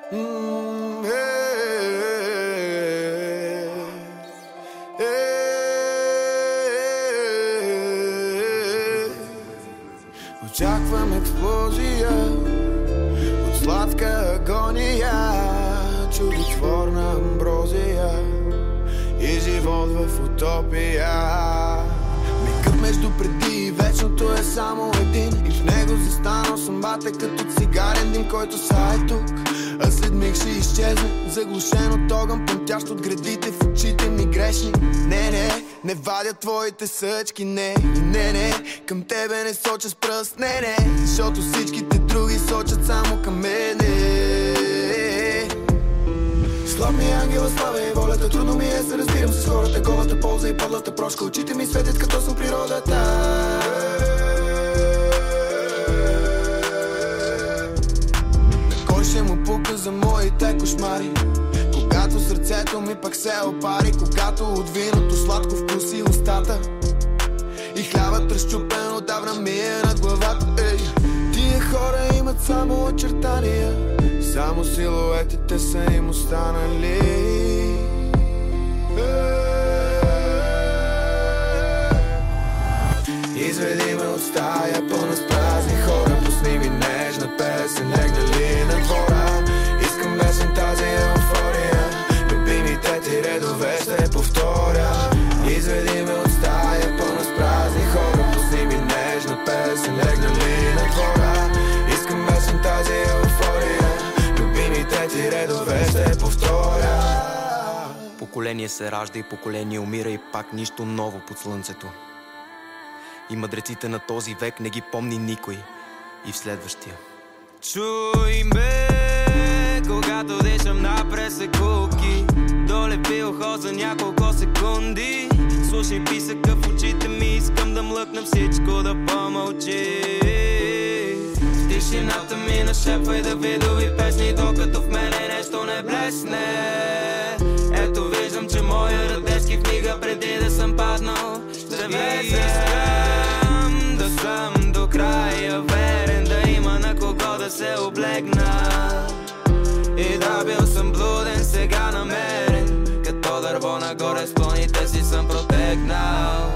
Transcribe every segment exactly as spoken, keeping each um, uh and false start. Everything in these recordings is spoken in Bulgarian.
Mm, hey, hey, hey. Очаквам експлозия от сладка агония, чудотворна амброзия и живот в утопия. Мигът между преди и вечното е само един, и в него застанал съм бате като цигарен дим, който са е тук, а след миг ще изчезне, заглушен от огън, пъмтящ от градите в очите ми грешни. Не, не, не вадя твоите съчки, не, и не, не, към тебе не соча с пръст, не, не, защото всичките други сочат само към мене. Слаб ми е ангела слава и волята, трудно ми е се разбирам с хората, голата полза и подлата прошка, очите ми светят като съм природата. На кой ще му пука за моите кошмари, когато сърцето ми пак се опари, когато от виното сладко вкуси устата и хлябът разчупен отдавна ми е над главата. Ей, тия хора имат само очертания, само силуетите са им останали. Изведи ме от стая пълна с празни хора, пусни ми нежна песен, легнали на двора. Искам лесен тази еуфория, любимите ти редове ще повторя. Изведи ме от стая пълна с празни хора, пусни ми нежна песен, легнали на двора. Искам лесен тази еуфория, любимите ти редове ще повторя. Поколение се ражда и поколение умира, и пак нищо ново под слънцето. И мъдреците на този век не ги помни никой и в следващия. Чуй ме, когато дишам на пресекулки, долепи ухо за няколко секунди. Слушай писъка в очите ми, искам да млъкна всичко да помълчи. В тишината ми нашепвай да видови песни, докато в мене нещо не блесне. Ето виждам, че моя радежки в мига преди да съм паднал ще влезе. Искам да съм до края верен, да има на кого да се облегна. И да бил съм блуден, сега намерен, като дърво нагоре с планите си съм протегнал.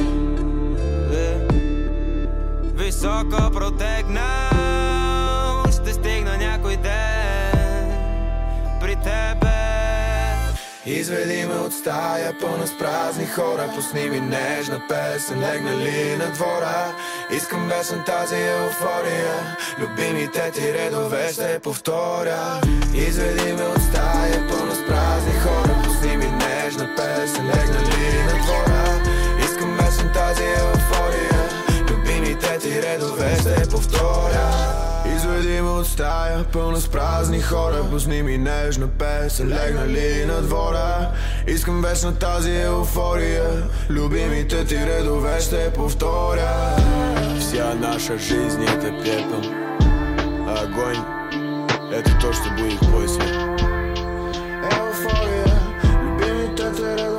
Високо протегнал, ще стигна някой ден при тебе. Изведи ме от стая пълна с празни хора, пусни ми нежна песен, легнали на двора. Искам лесен тази еуфория, любимите ти редове ще повторя. Изведи ме от стая пълна с празни хора, пусни ми нежна песен, легнали на двора. Искам лесен тази еуфория, любимите ти редове ще повторя. Изведи ме от стая пълна с празни хора, пусни ми нежна песен, легнали на двора. Искам вечно тази еуфория, любимите ти редове ще повторя. Вся наша жизнь это пепел, огонь, это то, что будет после. Еуфория, любимите ти редове